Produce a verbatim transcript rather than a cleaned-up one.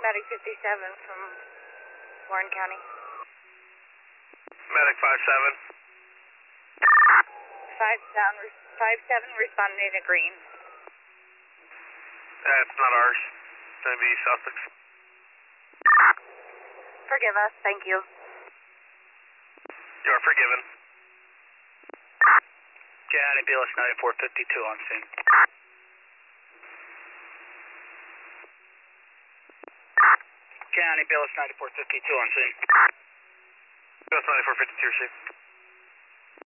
Medic fifty-seven from Warren County. Medic five seven. Five down, five seven responding to green. That's not ours. It's going to be Sussex. Forgive us, thank you. You are forgiven. County B L S ninety-four fifty-two on scene. County B L S ninety-four fifty-two on scene. B L S ninety-four fifty-two, receive.